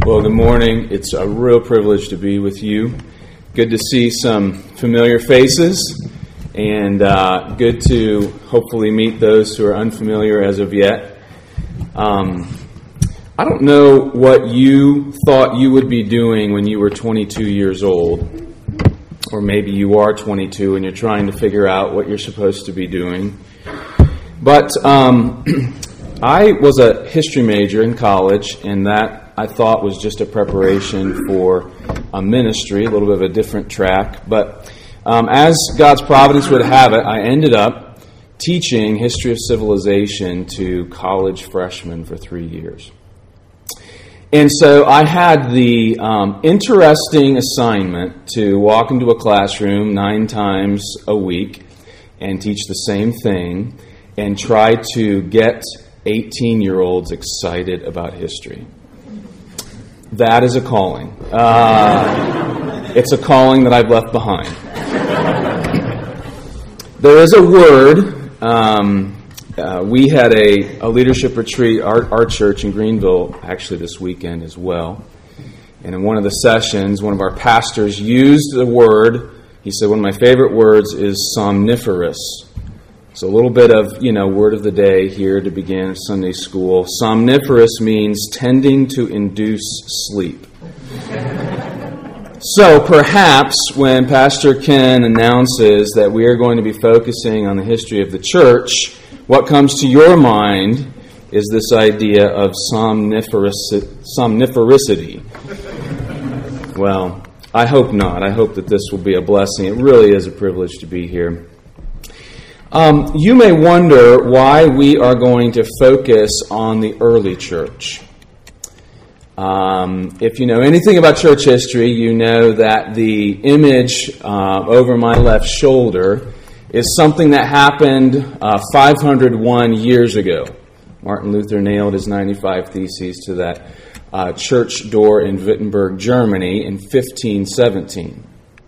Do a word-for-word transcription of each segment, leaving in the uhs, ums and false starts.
Well, good morning. It's a real privilege to be with you. Good to see some familiar faces, and uh, good to hopefully meet those who are unfamiliar as of yet. Um, I don't know what you thought you would be doing when you were twenty-two years old, or maybe you are twenty-two and you're trying to figure out what you're supposed to be doing. But um, I was a history major in college, and that I thought was just a preparation for a ministry, a little bit of a different track. But um, as God's providence would have it, I ended up teaching history of civilization to college freshmen for three years. And so I had the um, interesting assignment to walk into a classroom nine times a week and teach the same thing and try to get eighteen-year-olds excited about history. That is a calling. Uh, it's a calling that I've left behind. There is a word. Um, uh, we had a, a leadership retreat, our, our church in Greenville, actually this weekend as well. And in one of the sessions, one of our pastors used the word. He said, one of my favorite words is somniferous. So a little bit of, you know, word of the day here to begin Sunday school. Somniferous means tending to induce sleep. So perhaps when Pastor Ken announces that we are going to be focusing on the history of the church, what comes to your mind is this idea of somniferous, somnifericity. Well, I hope not. I hope that this will be a blessing. It really is a privilege to be here. Um, you may wonder why we are going to focus on the early church. Um, if you know anything about church history, you know that the image uh, over my left shoulder is something that happened uh, five hundred one years ago. Martin Luther nailed his ninety-five Theses to that uh, church door in Wittenberg, Germany in fifteen seventeen.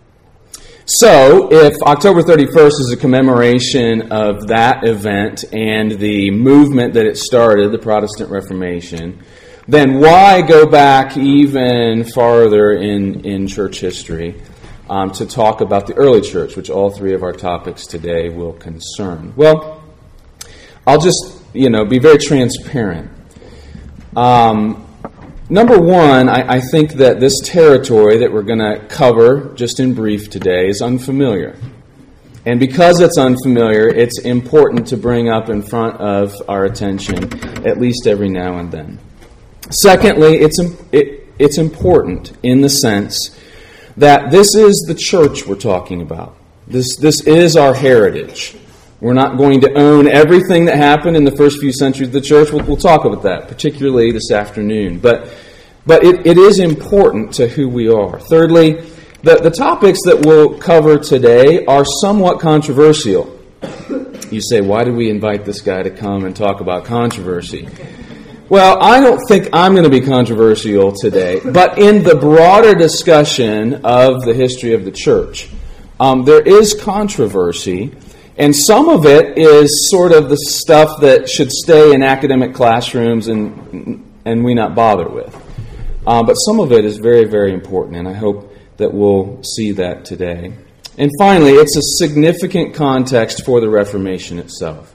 So, if October thirty-first is a commemoration of that event and the movement that it started, the Protestant Reformation, then why go back even farther in, in church history um, to talk about the early church, which all three of our topics today will concern? Well, I'll just, you know, be very transparent. Um... Number one, I, I think that this territory that we're going to cover just in brief today is unfamiliar. And because it's unfamiliar, it's important to bring up in front of our attention at least every now and then. Secondly, it's it, it's important in the sense that this is the church we're talking about. This this is our heritage. We're not going to own everything that happened in the first few centuries of the church. We'll, we'll talk about that, particularly this afternoon. But but it, it is important to who we are. Thirdly, the, the topics that we'll cover today are somewhat controversial. You say, why did we invite this guy to come and talk about controversy? Well, I don't think I'm going to be controversial today, but in the broader discussion of the history of the church, um, there is controversy. And some of it is sort of the stuff that should stay in academic classrooms and and we not bother with. Uh, but some of it is very, very important, and I hope that we'll see that today. And finally, it's a significant context for the Reformation itself.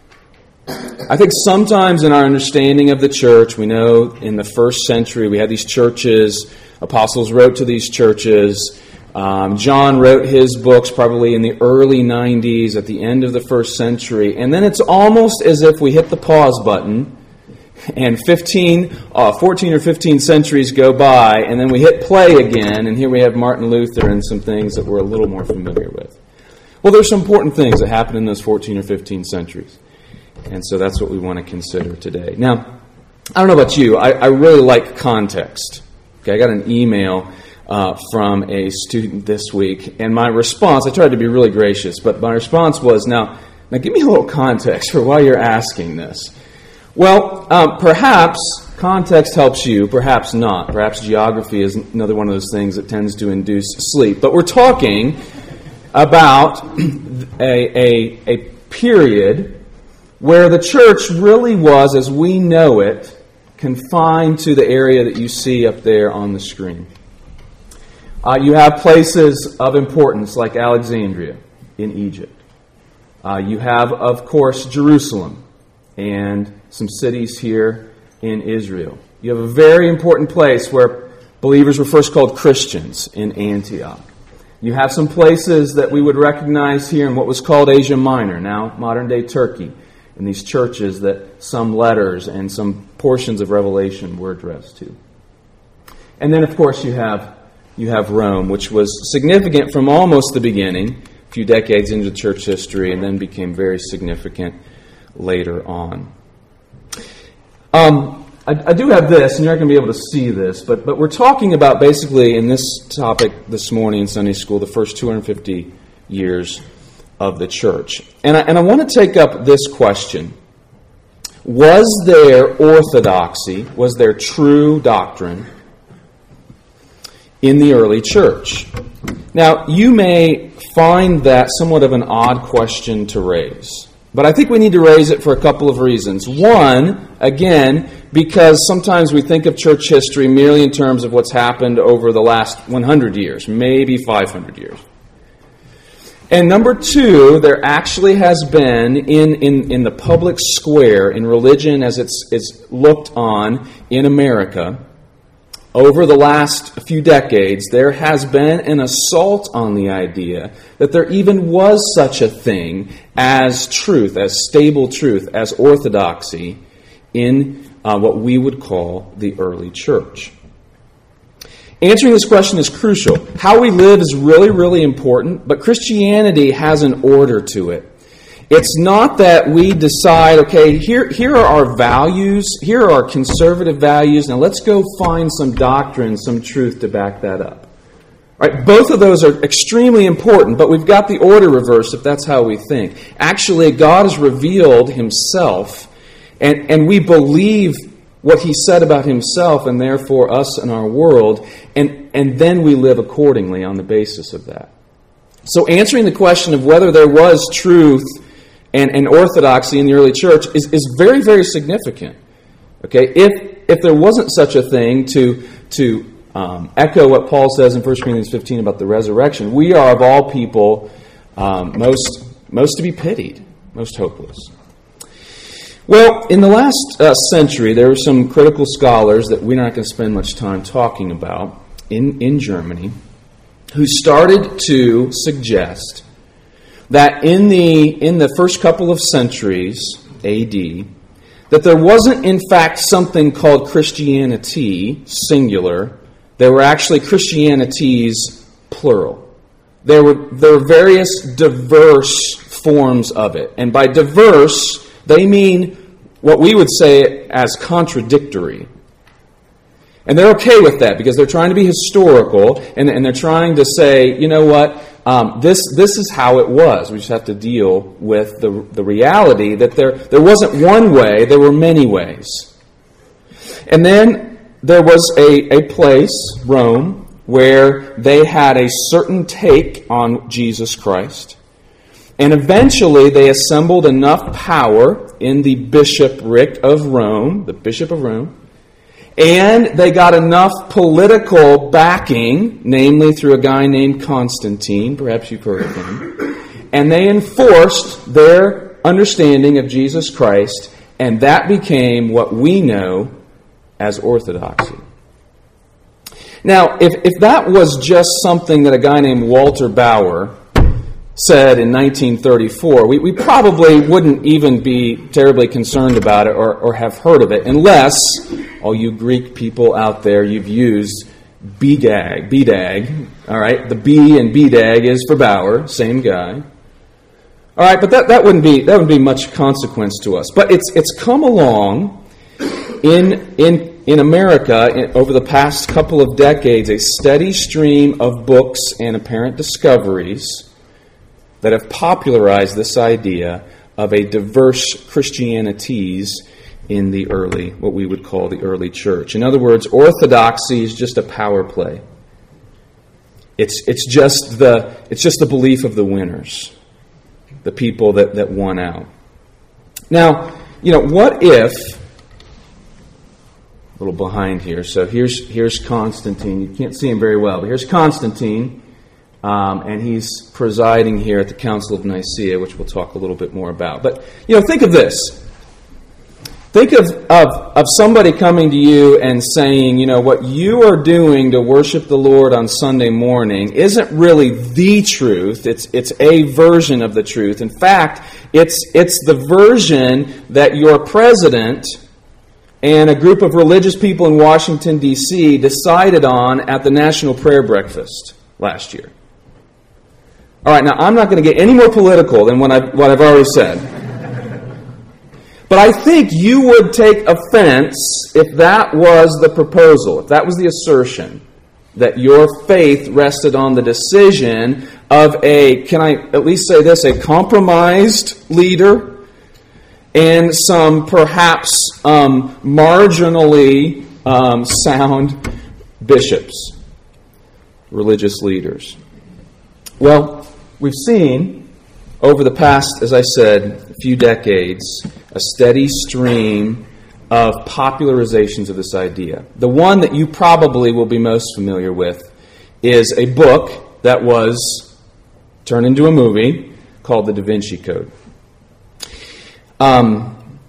I think sometimes in our understanding of the church, we know in the first century we had these churches, apostles wrote to these churches. Um, John wrote his books probably in the early nineties, at the end of the first century, and then it's almost as if we hit the pause button, and fifteen, uh, fourteen or fifteen centuries go by, and then we hit play again, and here we have Martin Luther and some things that we're a little more familiar with. Well, there's some important things that happened in those fourteen or fifteen centuries, and so that's what we want to consider today. Now, I don't know about you, I, I really like context. Okay, I got an email Uh, from a student this week, and my response, I tried to be really gracious, but my response was, now, now give me a little context for why you're asking this. Well, um, perhaps context helps you, perhaps not. Perhaps geography is another one of those things that tends to induce sleep. But we're talking about a, a, a period where the church really was, as we know it, confined to the area that you see up there on the screen. Uh, you have places of importance like Alexandria in Egypt. Uh, you have, of course, Jerusalem and some cities here in Israel. You have a very important place where believers were first called Christians in Antioch. You have some places that we would recognize here in what was called Asia Minor, now modern-day Turkey, in these churches that some letters and some portions of Revelation were addressed to. And then, of course, you have you have Rome, which was significant from almost the beginning, a few decades into church history, and then became very significant later on. Um, I, I do have this, and you're not going to be able to see this, but, but we're talking about basically in this topic this morning in Sunday school, the first two hundred fifty years of the church. And I, and I want to take up this question. Was there orthodoxy, was there true doctrine in the early church? Now, you may find that somewhat of an odd question to raise, but I think we need to raise it for a couple of reasons. One, again, because sometimes we think of church history merely in terms of what's happened over the last one hundred years, maybe five hundred years. And number two, there actually has been in, in, in the public square, in religion as it's, it's looked on in America, over the last few decades, there has been an assault on the idea that there even was such a thing as truth, as stable truth, as orthodoxy in uh, what we would call the early church. Answering this question is crucial. How we live is really, really important, but Christianity has an order to it. It's not that we decide, okay, here, here are our values, here are our conservative values, now let's go find some doctrine, some truth to back that up. All right, both of those are extremely important, but we've got the order reversed if that's how we think. Actually, God has revealed Himself, and, and we believe what He said about Himself and therefore us and our world, and, and then we live accordingly on the basis of that. So answering the question of whether there was truth and, and orthodoxy in the early church is, is very, very significant. Okay, if if there wasn't such a thing, to to um, echo what Paul says in First Corinthians fifteen about the resurrection, we are of all people um, most most to be pitied, most hopeless. Well, in the last uh, century, there were some critical scholars that we're not going to spend much time talking about in, in Germany who started to suggest that in the in the first couple of centuries A D, that there wasn't in fact something called Christianity, singular. There were actually Christianities, plural. There were there were various diverse forms of it. And by diverse, they mean what we would say as contradictory. And they're okay with that because they're trying to be historical, and, and they're trying to say, you know what, um, this this is how it was. We just have to deal with the the reality that there, there wasn't one way, there were many ways. And then there was a, a place, Rome, where they had a certain take on Jesus Christ. And eventually they assembled enough power in the bishopric of Rome, the Bishop of Rome, and they got enough political backing, namely through a guy named Constantine, perhaps you've heard of him, and they enforced their understanding of Jesus Christ, and that became what we know as orthodoxy. Now, if, if that was just something that a guy named Walter Bauer said in nineteen thirty-four, we, we probably wouldn't even be terribly concerned about it or, or have heard of it, unless, all you Greek people out there, you've used B D A G. B D A G, all right? The B in B D A G is for Bauer, same guy. All right, but that, that wouldn't be that wouldn't be much consequence to us. But it's it's come along in in in America in, over the past couple of decades, a steady stream of books and apparent discoveries that have popularized this idea of a diverse Christianities in the early, what we would call the early church. In other words, orthodoxy is just a power play. It's it's just the it's just the belief of the winners, the people that, that won out. Now, you know, what if a little behind here. So here's here's Constantine. You can't see him very well, but here's Constantine, um, and he's presiding here at the Council of Nicaea, which we'll talk a little bit more about. But, you know, think of this. Think of, of, of somebody coming to you and saying, you know, what you are doing to worship the Lord on Sunday morning isn't really the truth. It's it's a version of the truth. In fact, it's it's the version that your president and a group of religious people in Washington, D C decided on at the National Prayer Breakfast last year. All right, now I'm not going to get any more political than what I've, what I've already said. But I think you would take offense if that was the proposal, if that was the assertion, that your faith rested on the decision of a, can I at least say this, a compromised leader and some perhaps um, marginally um, sound bishops, religious leaders. Well, we've seen over the past, as I said, few decades, a steady stream of popularizations of this idea. The one that you probably will be most familiar with is a book that was turned into a movie called The Da Vinci Code. Um,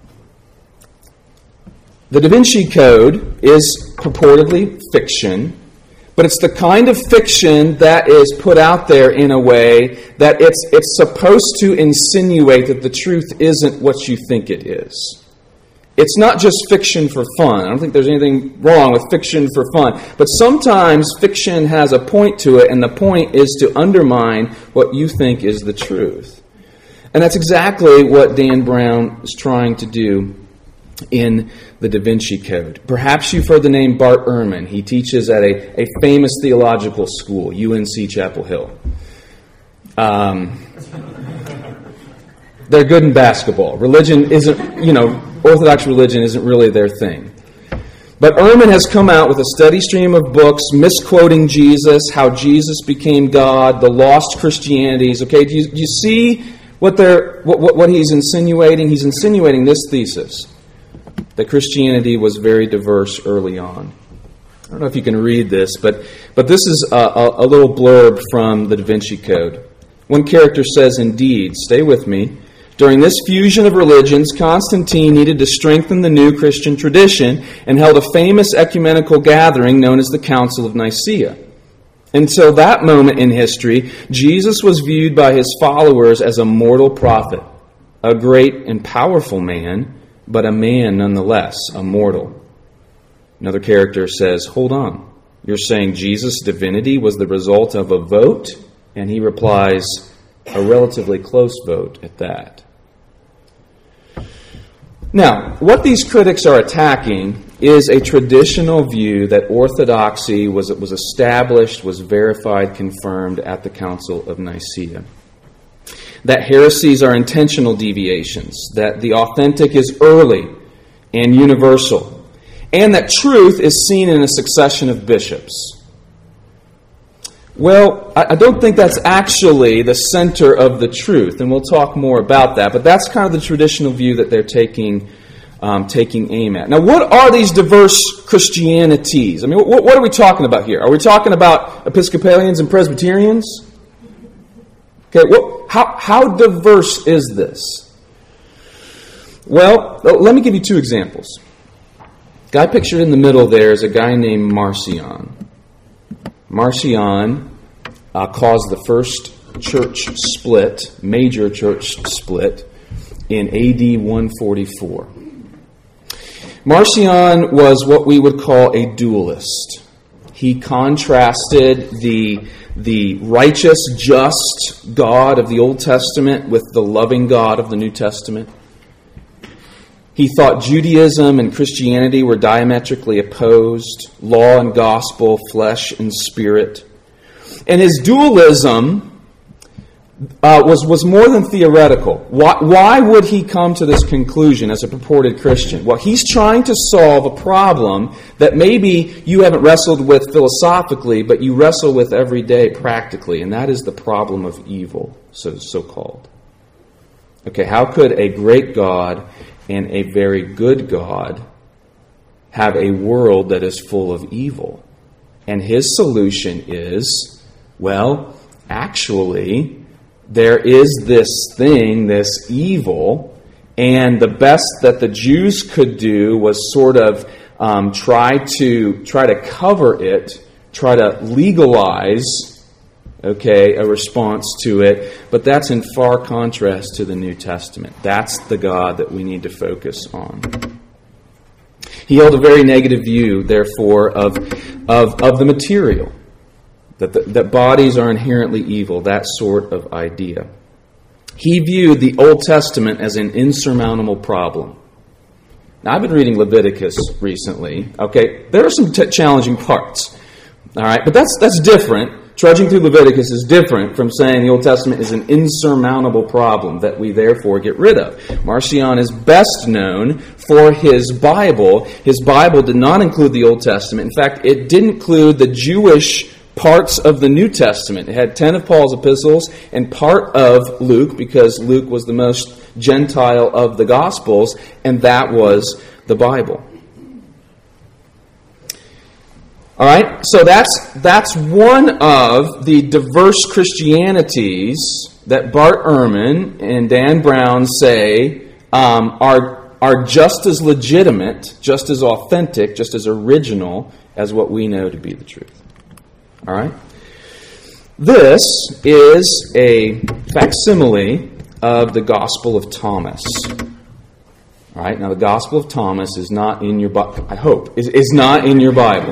the Da Vinci Code is purportedly fiction, but it's the kind of fiction that is put out there in a way that it's it's supposed to insinuate that the truth isn't what you think it is. It's not just fiction for fun. I don't think there's anything wrong with fiction for fun. But sometimes fiction has a point to it, and the point is to undermine what you think is the truth. And that's exactly what Dan Brown is trying to do in the Da Vinci Code. Perhaps you've heard the name Bart Ehrman. He teaches at a, a famous theological school, U N C Chapel Hill. Um, they're good in basketball. Religion isn't, you know, Orthodox religion isn't really their thing. But Ehrman has come out with a steady stream of books misquoting Jesus, how Jesus became God, the lost Christianities. Okay, do you, do you see what they're what, what, what he's insinuating? He's insinuating this thesis, that Christianity was very diverse early on. I don't know if you can read this, but, but this is a, a, a little blurb from the Da Vinci Code. One character says, indeed, stay with me, during this fusion of religions, Constantine needed to strengthen the new Christian tradition and held a famous ecumenical gathering known as the Council of Nicaea. Until that moment in history, Jesus was viewed by his followers as a mortal prophet, a great and powerful man, but a man nonetheless, a mortal. Another character says, hold on, you're saying Jesus' divinity was the result of a vote? And he replies, a relatively close vote at that. Now, what these critics are attacking is a traditional view that orthodoxy was, was established, was verified, confirmed at the Council of Nicaea. That heresies are intentional deviations, that the authentic is early and universal, and that truth is seen in a succession of bishops. Well, I don't think that's actually the center of the truth, and we'll talk more about that, but that's kind of the traditional view that they're taking um, taking aim at. Now, what are these diverse Christianities? I mean, what, what are we talking about here? Are we talking about Episcopalians and Presbyterians? Okay, well, how, how diverse is this? Well, let me give you two examples. The guy pictured in the middle there is a guy named Marcion. Marcion uh, caused the first church split, major church split, in A D one forty-four. Marcion was what we would call a dualist. He contrasted the, the righteous, just God of the Old Testament with the loving God of the New Testament. He thought Judaism and Christianity were diametrically opposed, law and gospel, flesh and spirit. And his dualism uh, was, was more than theoretical. Why, why would he come to this conclusion as a purported Christian? Well, he's trying to solve a problem that maybe you haven't wrestled with philosophically, but you wrestle with every day practically, and that is the problem of evil, so so-called. Okay, how could a great God and a very good God have a world that is full of evil. And his solution is, well, actually, there is this thing, this evil, and the best that the Jews could do was sort of um, try to try to cover it, try to legalize, okay, a response to it. But that's in far contrast to the New Testament. That's the God that we need to focus on. He held a very negative view, therefore, of of, of the material. That, the, that bodies are inherently evil, that sort of idea. He viewed the Old Testament as an insurmountable problem. Now, I've been reading Leviticus recently. Okay, there are some t- challenging parts. All right, but that's that's different. Trudging through Leviticus is different from saying the Old Testament is an insurmountable problem that we therefore get rid of. Marcion is best known for his Bible. His Bible did not include the Old Testament. In fact, it didn't include the Jewish parts of the New Testament. It had ten of Paul's epistles and part of Luke, because Luke was the most Gentile of the Gospels, and that was the Bible. All right, so that's that's one of the diverse Christianities that Bart Ehrman and Dan Brown say um, are are just as legitimate, just as authentic, just as original as what we know to be the truth. All right? This is a facsimile of the Gospel of Thomas. All right? Now, the Gospel of Thomas is not in your Bible. I hope is is not in your Bible.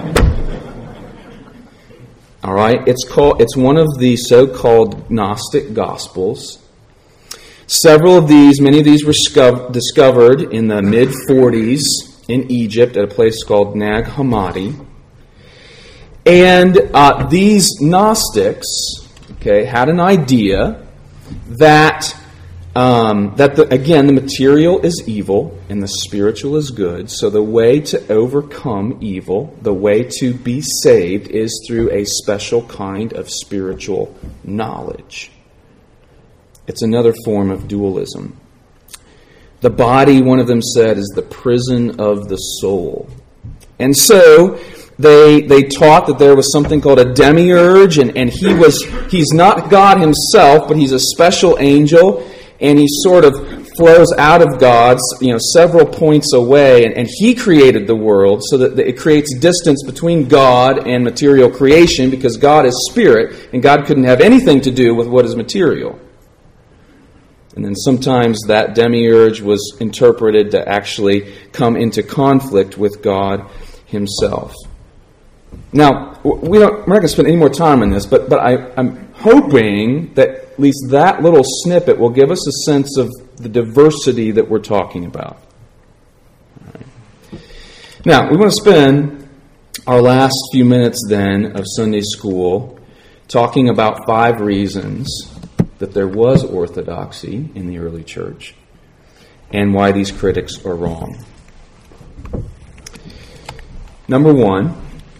All right? It's called. It's one of the so-called Gnostic Gospels. Several of these, many of these were sco- discovered in the mid forties in Egypt at a place called Nag Hammadi. And uh, these Gnostics, okay, had an idea that, um, that the, again, the material is evil and the spiritual is good. So the way to overcome evil, the way to be saved, is through a special kind of spiritual knowledge. It's another form of dualism. The body, one of them said, is the prison of the soul. And so They they taught that there was something called a demiurge, and, and he was he's not God himself, but he's a special angel, and he sort of flows out of God's, you know, several points away, and, and he created the world so that it creates distance between God and material creation, because God is spirit, and God couldn't have anything to do with what is material. And then sometimes that demiurge was interpreted to actually come into conflict with God himself. Now, we don't, we're not going to spend any more time on this, but, but I, I'm hoping that at least that little snippet will give us a sense of the diversity that we're talking about. All right. Now, we want to spend our last few minutes then of Sunday school talking about five reasons that there was orthodoxy in the early church and why these critics are wrong. Number one,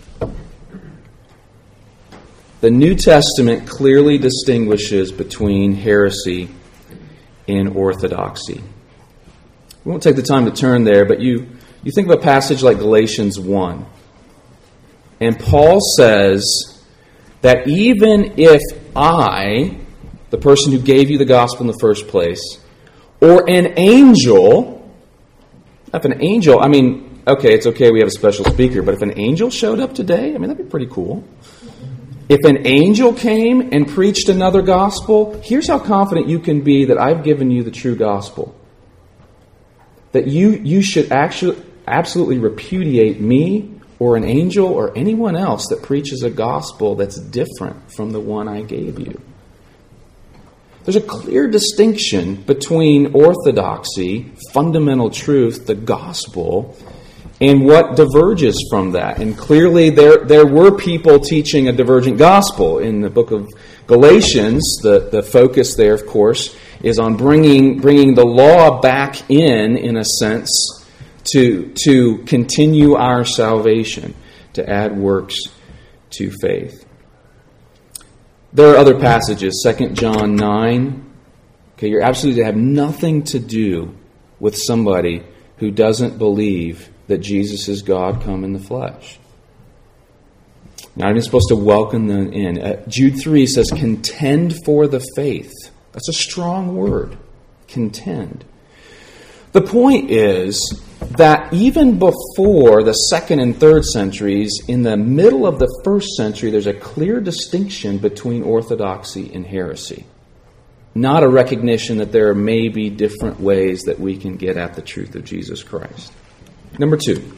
the New Testament clearly distinguishes between heresy and orthodoxy. We won't take the time to turn there, but you, you think of a passage like Galatians one. And Paul says that even if I, the person who gave you the gospel in the first place, or an angel, if an angel, I mean, okay, it's okay we have a special speaker, but if an angel showed up today, I mean, that'd be pretty cool. If an angel came and preached another gospel, here's how confident you can be that I've given you the true gospel. That you, you should actually absolutely repudiate me or an angel or anyone else that preaches a gospel that's different from the one I gave you. There's a clear distinction between orthodoxy, fundamental truth, the gospel, and what diverges from that. And clearly there there were people teaching a divergent gospel. In the book of Galatians, the, the focus there, of course, is on bringing bringing the law back in, in a sense, to, to continue our salvation, to add works to faith. There are other passages, Second John nine. Okay, you're absolutely to have nothing to do with somebody who doesn't believe that Jesus is God come in the flesh. Not even supposed to welcome them in. Uh, Jude three says, contend for the faith. That's a strong word. Contend. The point is that even before the second and third centuries, in the middle of the first century, there's a clear distinction between orthodoxy and heresy. Not a recognition that there may be different ways that we can get at the truth of Jesus Christ. Number two,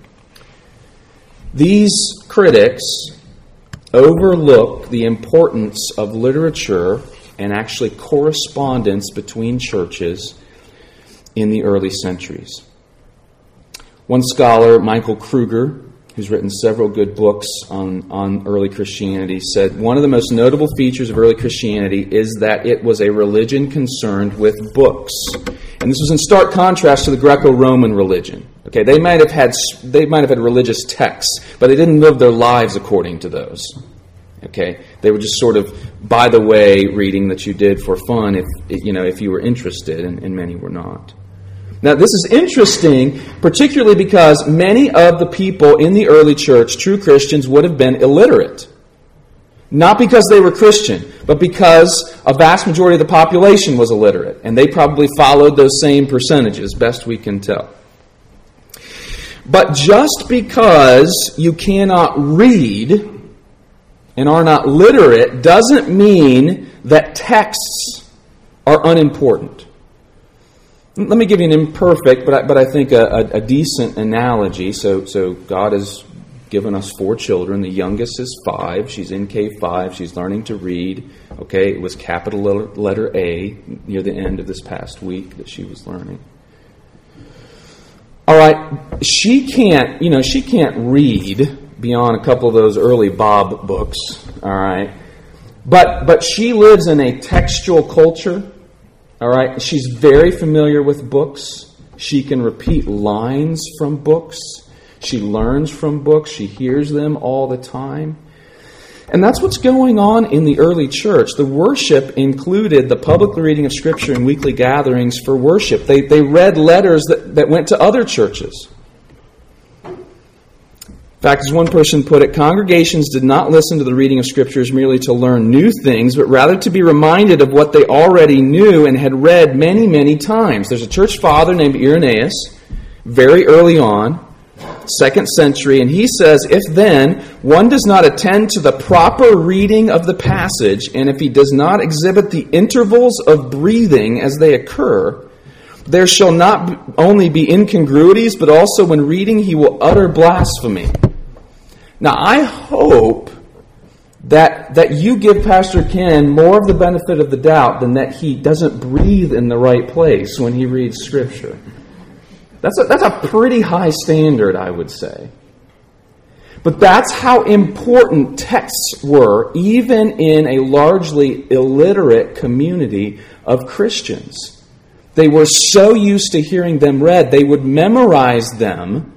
these critics overlook the importance of literature and actually correspondence between churches in the early centuries. One scholar, Michael Kruger, who's written several good books on, on early Christianity, said one of the most notable features of early Christianity is that it was a religion concerned with books. And this was in stark contrast to the Greco-Roman religion. Okay, they might have had they might have had religious texts, but they didn't live their lives according to those. Okay, they were just sort of by the way reading that you did for fun, if you know if you were interested, and, and many were not. Now, this is interesting, particularly because many of the people in the early church, true Christians, would have been illiterate. Not because they were Christian, but because a vast majority of the population was illiterate, and they probably followed those same percentages, best we can tell. But just because you cannot read and are not literate doesn't mean that texts are unimportant. Let me give you an imperfect, but I, but I think a, a, a decent analogy. So, so God has given us four children. The youngest is five. She's in K five. She's learning to read. Okay, it was capital letter, letter A near the end of this past week that she was learning. All right, she can't, you know, she can't read beyond a couple of those early Bob books. All right, but but she lives in a textual culture. All right, she's very familiar with books. She can repeat lines from books. She learns from books. She hears them all the time. And that's what's going on in the early church. The worship included the public reading of Scripture and weekly gatherings for worship. They, they read letters that, that went to other churches. In fact, as one person put it, congregations did not listen to the reading of Scriptures merely to learn new things, but rather to be reminded of what they already knew and had read many, many times. There's a church father named Irenaeus, very early on, second century, and he says, if then one does not attend to the proper reading of the passage, and if he does not exhibit the intervals of breathing as they occur, there shall not only be incongruities, but also when reading he will utter blasphemy. Now, I hope that that you give Pastor Ken more of the benefit of the doubt than that he doesn't breathe in the right place when he reads Scripture. That's a, that's a pretty high standard, I would say. But that's how important texts were, even in a largely illiterate community of Christians. They were so used to hearing them read, they would memorize them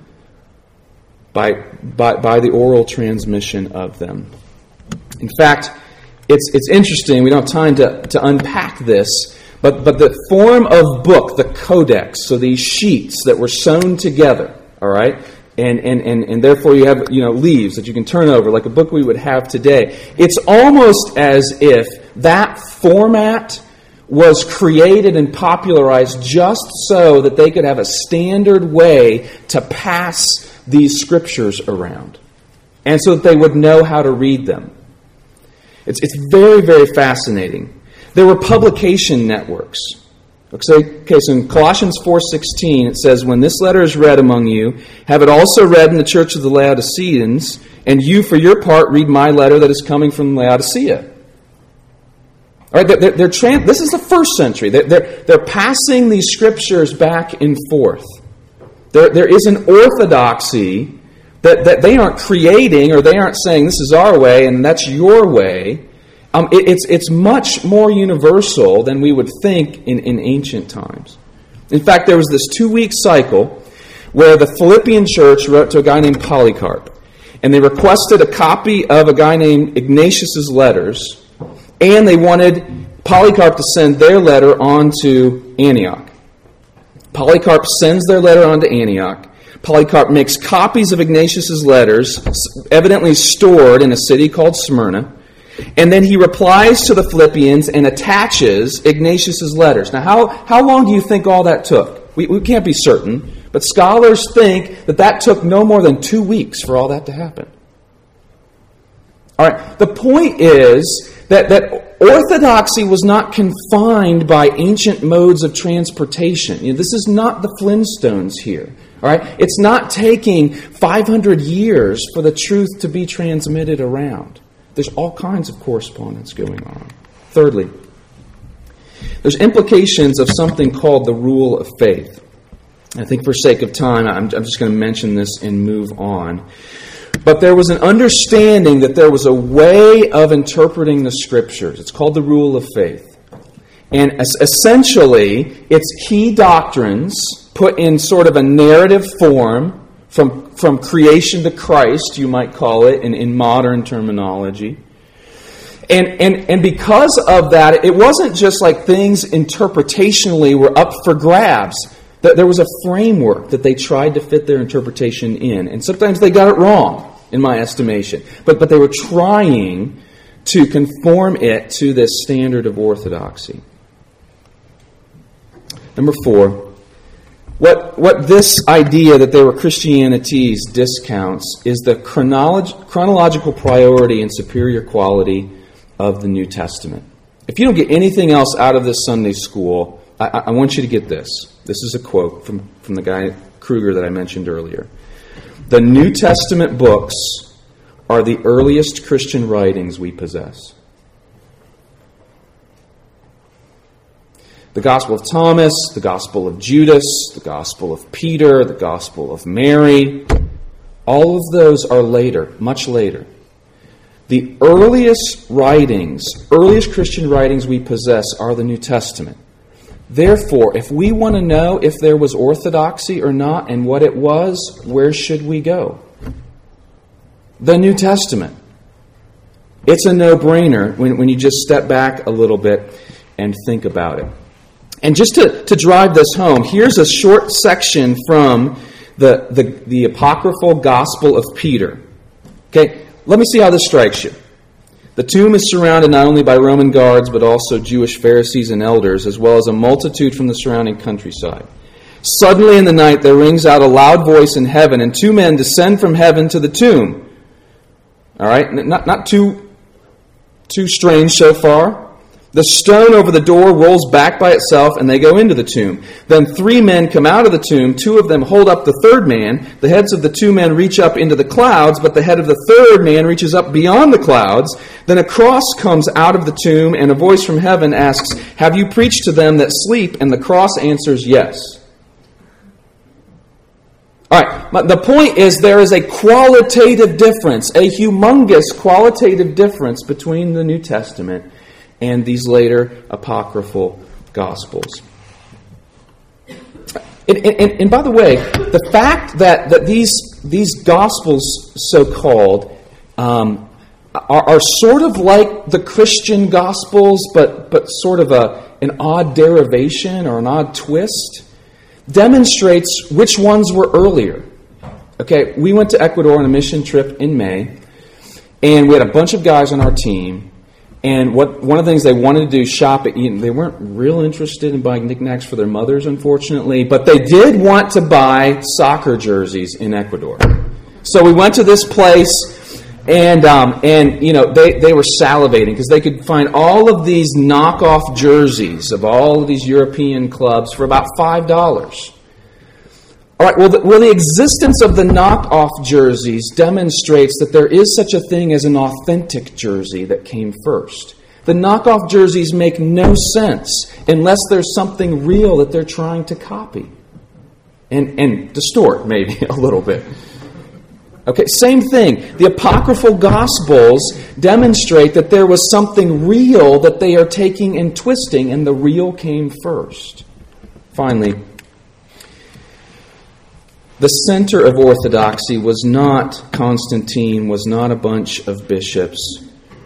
by, by, by the oral transmission of them. In fact, it's it's interesting, we don't have time to, to unpack this, but, but the form of book, the codex, so these sheets that were sewn together, all right, and, and, and, and therefore you have you know leaves that you can turn over, like a book we would have today. It's almost as if that format was created and popularized just so that they could have a standard way to pass these scriptures around, and so that they would know how to read them. It's it's very, very fascinating. There were publication networks. Okay, so in Colossians four sixteen, it says, when this letter is read among you, have it also read in the church of the Laodiceans, and you, for your part, read my letter that is coming from Laodicea. All right, they're, they're, they're trans- this is the first century. They're, they're, they're passing these scriptures back and forth. There, there is an orthodoxy that, that they aren't creating, or they aren't saying this is our way and that's your way. Um, it, it's, it's much more universal than we would think in, in ancient times. In fact, there was this two-week cycle where the Philippian church wrote to a guy named Polycarp, and they requested a copy of a guy named Ignatius's letters, and they wanted Polycarp to send their letter on to Antioch. Polycarp sends their letter on to Antioch, Polycarp makes copies of Ignatius's letters, evidently stored in a city called Smyrna, and then he replies to the Philippians and attaches Ignatius's letters. Now, how, how long do you think all that took? We, we can't be certain, but scholars think that that took no more than two weeks for all that to happen. All right, the point is that, that orthodoxy was not confined by ancient modes of transportation. You know, this is not the Flintstones here. All right, it's not taking five hundred years for the truth to be transmitted around. There's all kinds of correspondence going on. Thirdly, there's implications of something called the rule of faith. I think for sake of time, I'm, I'm just going to mention this and move on. But there was an understanding that there was a way of interpreting the Scriptures. It's called the rule of faith. And essentially, it's key doctrines put in sort of a narrative form from, from creation to Christ, you might call it, in, in modern terminology. And, and, and because of that, it wasn't just like things interpretationally were up for grabs. There was a framework that they tried to fit their interpretation in. And sometimes they got it wrong, in my estimation. But, but they were trying to conform it to this standard of orthodoxy. Number four, what, what this idea that they were Christianities discounts is the chronolog- chronological priority and superior quality of the New Testament. If you don't get anything else out of this Sunday school, I, I want you to get this. This is a quote from, from the guy, Kruger, that I mentioned earlier. The New Testament books are the earliest Christian writings we possess. The Gospel of Thomas, the Gospel of Judas, the Gospel of Peter, the Gospel of Mary, all of those are later, much later. The earliest writings, earliest Christian writings we possess are the New Testament. Therefore, if we want to know if there was orthodoxy or not and what it was, where should we go? The New Testament. It's a no-brainer when, when you just step back a little bit and think about it. And just to, to drive this home, here's a short section from the, the, the apocryphal Gospel of Peter. Okay, let me see how this strikes you. The tomb is surrounded not only by Roman guards, but also Jewish Pharisees and elders, as well as a multitude from the surrounding countryside. Suddenly in the night there rings out a loud voice in heaven, and two men descend from heaven to the tomb. All right, not, not too, too strange so far. The stone over the door rolls back by itself, and they go into the tomb. Then three men come out of the tomb. Two of them hold up the third man. The heads of the two men reach up into the clouds, but the head of the third man reaches up beyond the clouds. Then a cross comes out of the tomb, and a voice from heaven asks, "Have you preached to them that sleep?" And the cross answers, "Yes." All right, the point is there is a qualitative difference, a humongous qualitative difference between the New Testament and these later apocryphal Gospels. And, and, and by the way, the fact that, that these, these Gospels, so-called, um, are, are sort of like the Christian Gospels, but, but sort of a, an odd derivation or an odd twist, demonstrates which ones were earlier. Okay, we went to Ecuador on a mission trip in May, and we had a bunch of guys on our team. And what one of the things they wanted to do, shop at, you know, they weren't real interested in buying knickknacks for their mothers, unfortunately, but they did want to buy soccer jerseys in Ecuador. So we went to this place, and um, and you know they, they were salivating because they could find all of these knockoff jerseys of all of these European clubs for about five dollars. All right, well the, well, the existence of the knockoff jerseys demonstrates that there is such a thing as an authentic jersey that came first. The knockoff jerseys make no sense unless there's something real that they're trying to copy and, and distort maybe a little bit. Okay, same thing. The apocryphal Gospels demonstrate that there was something real that they are taking and twisting, and the real came first. Finally, the center of orthodoxy was not Constantine, was not a bunch of bishops.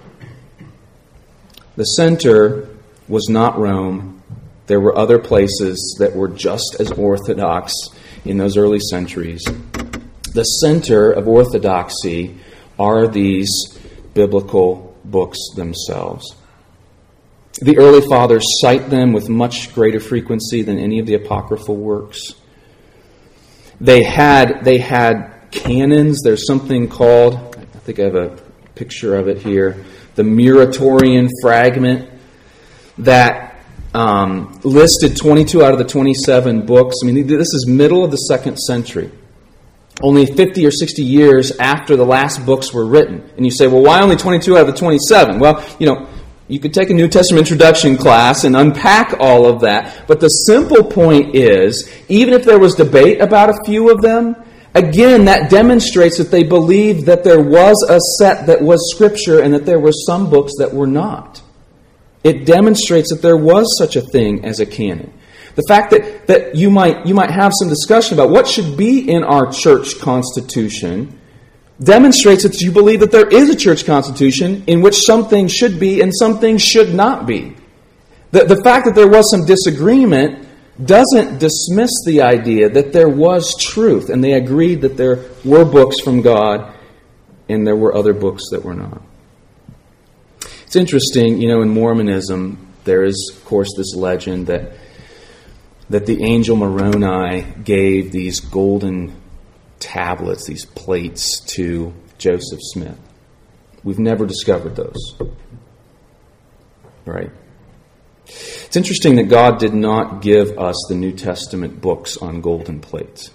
The center was not Rome. There were other places that were just as orthodox in those early centuries, the center of orthodoxy are these biblical books themselves. The early fathers cite them with much greater frequency than any of the apocryphal works. They had they had canons. There's something called, I think I have a picture of it here, the Muratorian fragment that um, listed twenty-two out of the twenty-seven books. I mean, this is middle of the second century. Only fifty or sixty years after the last books were written. And you say, well, why only twenty-two out of the twenty-seven? Well, you know, you could take a New Testament introduction class and unpack all of that. But the simple point is, even if there was debate about a few of them, again, that demonstrates that they believed that there was a set that was Scripture and that there were some books that were not. It demonstrates that there was such a thing as a canon. The fact that, that you might you might have some discussion about what should be in our church constitution demonstrates that you believe that there is a church constitution in which some things should be and some things should not be. The, the fact that there was some disagreement doesn't dismiss the idea that there was truth, and they agreed that there were books from God and there were other books that were not. It's interesting, you know, in Mormonism, there is, of course, this legend that that the angel Moroni gave these golden tablets, these plates, to Joseph Smith. We've never discovered those. Right? It's interesting that God did not give us the New Testament books on golden plates.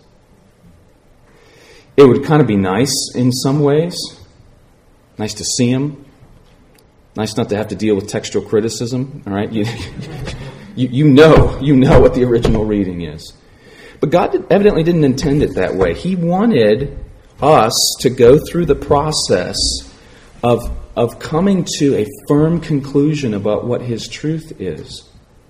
It would kind of be nice in some ways. Nice to see them. Nice not to have to deal with textual criticism. All right? You, you, you know, you know what the original reading is. But God evidently didn't intend it that way. He wanted us to go through the process of, of coming to a firm conclusion about what His truth is.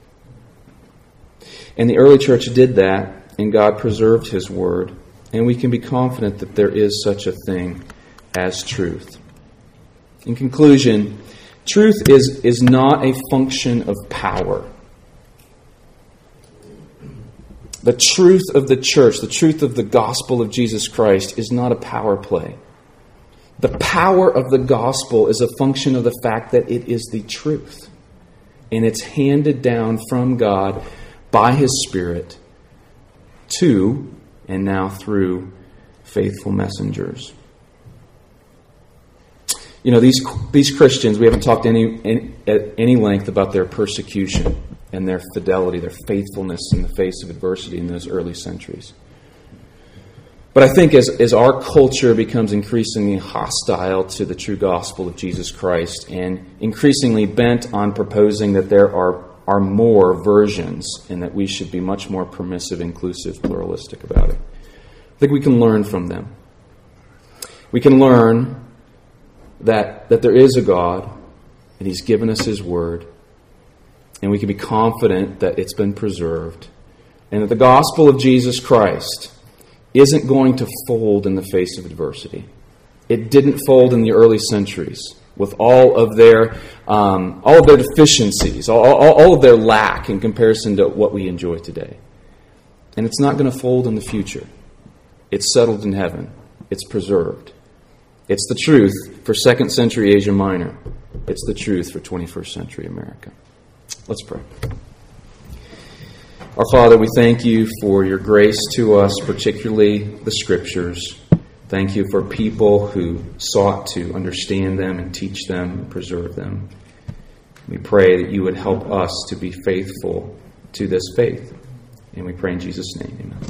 And the early church did that, and God preserved His Word. And we can be confident that there is such a thing as truth. In conclusion, truth is, is not a function of power. The truth of the church, the truth of the gospel of Jesus Christ is not a power play. The power of the gospel is a function of the fact that it is the truth. And it's handed down from God by His Spirit to, and now through, faithful messengers. You know, these these Christians, we haven't talked any, any at any length about their persecution and their fidelity, their faithfulness in the face of adversity in those early centuries. But I think as, as our culture becomes increasingly hostile to the true gospel of Jesus Christ and increasingly bent on proposing that there are, are more versions and that we should be much more permissive, inclusive, pluralistic about it, I think we can learn from them. We can learn that, that there is a God and He's given us His Word, and we can be confident that it's been preserved, and that the gospel of Jesus Christ isn't going to fold in the face of adversity. It didn't fold in the early centuries with all of their um, all of their deficiencies, all, all, all of their lack in comparison to what we enjoy today. And it's not going to fold in the future. It's settled in heaven. It's preserved. It's the truth for second century Asia Minor. It's the truth for twenty-first century America. Let's pray. Our Father, we thank You for Your grace to us, particularly the Scriptures. Thank You for people who sought to understand them and teach them and preserve them. We pray that You would help us to be faithful to this faith. And we pray in Jesus' name, amen.